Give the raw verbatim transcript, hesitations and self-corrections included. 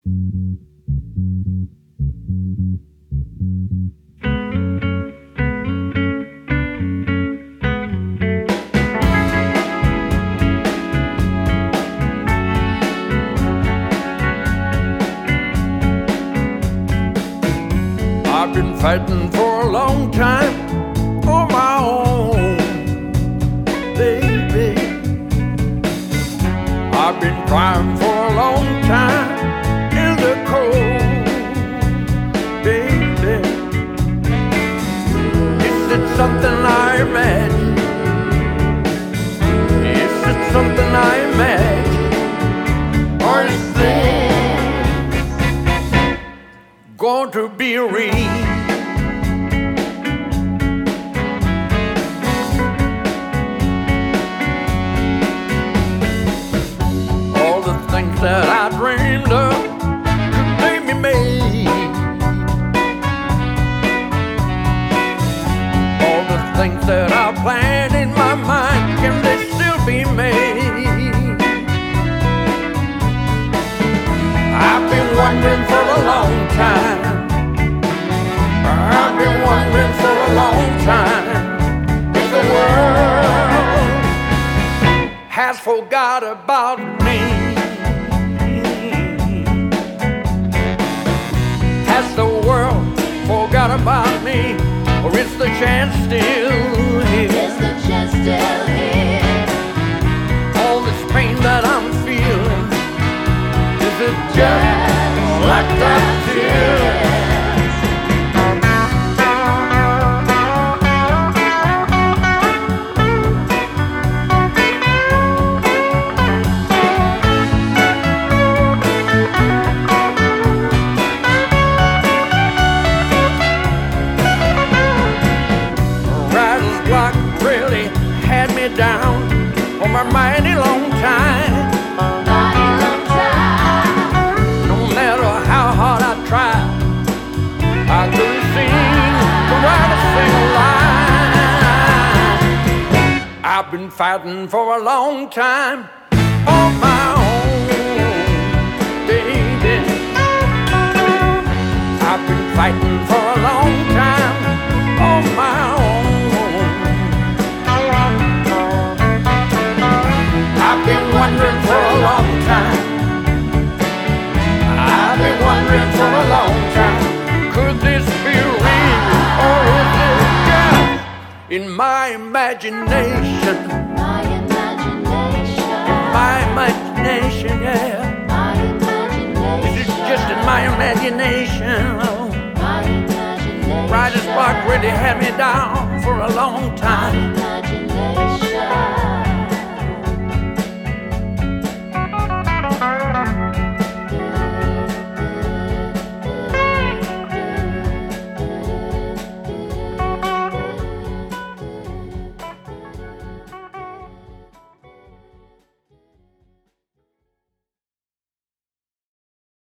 I've been fighting for a long time on my own, baby. I've been crying for a long time in the cold, baby. Is it something I imagine? Is it something I imagine? Or is this going to be real? All the things that I dreamed of made me made. All the things that I planned in my mind, can they still be made? I've been wondering for a long time. I've been wondering for a long time if the world has forgot about me. Has the world forgot about me, or is the chance still here? Is the chance still here? All this pain that I'm feeling, is it just like that tear? Writer's block really had me down for my mighty long time. Mighty long time. No matter how hard I tried, I couldn't seem to write a single line. I've been fighting for a long time on my own, baby. I've been fighting for a long time on my own. I've been wondering for a long time. I've been wondering for a long time. Could this be real, or is it just in my imagination? My imagination. My imagination, yeah. My imagination. Is it just in my imagination? Oh, My imagination. writer's block really had me down for a long time.